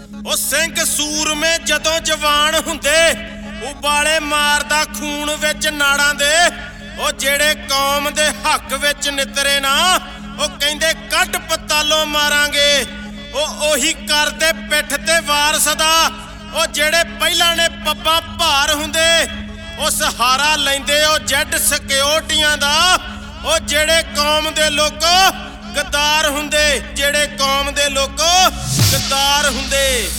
ਉਹ ਸਿੰਘ ਸੂਰਮੇ ਜਦੋਂ ਜਵਾਨ ਹੁੰਦੇ ਉਬਾਲੇ ਮਾਰਦਾ ਖੂਨ ਵਿੱਚ ਨਾੜਾਂ ਦੇ। ਉਹ ਜਿਹੜੇ ਕੌਮ ਦੇ ਹੱਕ ਵਿੱਚ ਨਿਤਰੇ ਨਾ ਉਹ ਕਹਿੰਦੇ ਕੱਢ ਪਤਾਲੋਂ ਮਾਰਾਂਗੇ। ਉਹ ਉਹੀ ਕਰਦੇ ਪਿੱਠ ਤੇ ਵਾਰ ਸਦਾ। ਉਹ ਜਿਹੜੇ ਪਹਿਲਾਂ ਨੇ ਪੱਬਾਂ ਭਾਰ ਹੁੰਦੇ ਉਹ ਸਹਾਰਾ ਲੈਂਦੇ ਉਹ ਜੈਡ ਸਿਕਿਉਰਟੀਆਂ ਦਾ। ਉਹ ਜਿਹੜੇ ਕੌਮ ਦੇ ਲੋਕੋ ਗਦਾਰ ਹੁੰਦੇ, ਜਿਹੜੇ ਕੌਮ ਦੇ ਲੋਕੋ ਗਦਾਰ ਹੁੰਦੇ।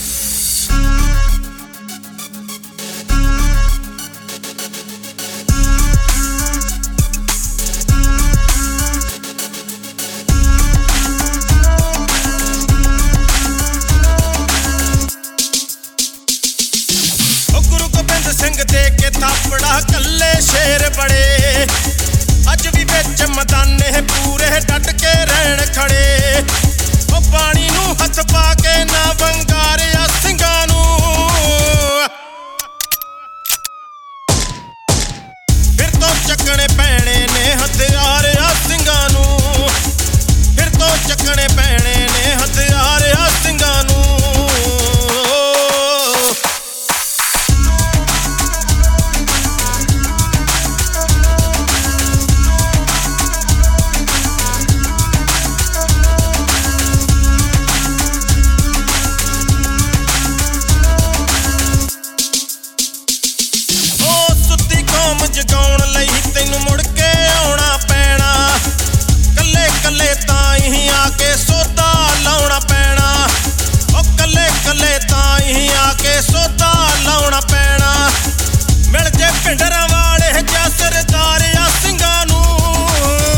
ਸਿੰਘ ਦੇ ਕੇ ਥਾਪੜਾ ਕੱਲੇ ਸ਼ੇਰ ਬੜੇ ਅੱਜ ਵੀ ਵਿੱਚ ਮੈਦਾਨੇ ਪੂਰੇ ਡਟ ਕੇ ਰਹਿਣ ਖੜੇ। ਉਹ ਪਾਣੀ ਨੂੰ ਹੱਥ ਪਾ ਕੇ ਨਾ ਵੰਗਾਰਿਆ ਸਿੰਘਾਂ ਨੂੰ। ਫਿਰ ਤੋਂ ਚੱਕਣੇ ਪੈਣੇ ਨੇ ਹਥਿਆਰ ਆ ਸਿੰਘਾਂ ਨੂੰ। ਫਿਰ ਤੋਂ ਚੱਕਣੇ ਪੈਣੇ ਨੇ ਹਥਿਆਰ ਆ ਸਿੰਘਾਂ ਨੂੰ। ਜਗਾਉਣ ਲਈ ਤੈਨੂੰ ਮੁੜ ਕੇ ਆਉਣਾ ਪੈਣਾ। ਕੱਲੇ ਕੱਲੇ ਤਾਂ ਹੀ ਆ ਕੇ ਸੌਦਾ ਲਾਉਣਾ ਪੈਣਾ। ਉਹ ਕੱਲੇ ਕੱਲੇ ਤਾਂ ਹੀ ਆ ਕੇ ਸੌਦਾ ਲਾਉਣਾ ਪੈਣਾ। ਮਿਲ ਜੇ ਭਿੰਡਰਾਂ ਵਾਲੇ ਜਾਂ ਸਰਦਾਰ ਆ ਸਿੰਘਾਂ ਨੂੰ।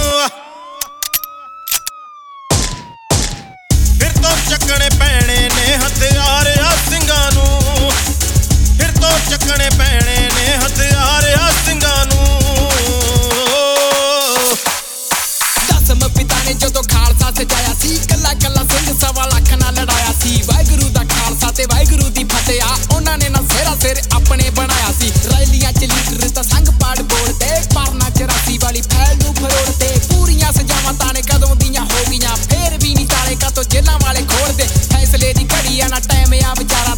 ਫਿਰ ਤੋਂ ਚੱਕਣੇ ਪੈਣੇ ਨੇ ਹਥਿਆਰ ਆ ਸਿੰਘਾਂ ਨੂੰ। ਫਿਰ ਤੋਂ ਚੱਕਣੇ ਪੈਣੇ ਨੇ ਹਥਿਆਰ ਆ ਸਿੰਘਾਂ ਨੂੰ। ਦਸਮ ਪਿਤਾ ਨੇ ਜਦੋਂ ਖਾਲਸਾ ਸਜਾਇਆ ਸੀ ਕੱਲਾ ਕੱਲਾ ਸਿੰਘ 1.25 ਲੱਖ ਨਾਲ ਲੜਾਇਆ ਸੀ। ਵਾਹਿਗੁਰੂ ਦਾ ਖਾਲਸਾ ਤੇ ਵਾਹਿਗੁਰੂ ਦੀ ਫਤਿਹ ਆ ਉਹਨਾਂ ਨੇ ਨਾ ਸਿਰਾ ਸਿਰ ਆਪਣੇ ਬਣਾਇਆ ਸੀ। ਰੈਲੀਆਂ ਚ ਲੀਡਰ ਤਾਂ ਸੰਗ ਪਾੜ ਬੋਲਦੇ ਪਰ ਨਾ 84 ਵਾਲੀ ਫੈਲ ਨੂੰ ਫਰੋੜਦੇ। ਪੂਰੀਆਂ ਸਜ਼ਾਵਾਂ ਤਾਣੇ ਕਦੋਂ ਦੀਆਂ ਹੋ ਗਈਆਂ ਫੇਰ ਵੀ ਨਹੀਂ ਤਾਲੇ ਕਾਤੋਂ ਜੇਲਾਂ ਵਾਲੇ ਖੋਲਦੇ। ਫੈਸਲੇ ਦੀ ਘੜੀ ਆ ਨਾ ਟਾਈਮ ਆ ਵਿਚਾਰਾ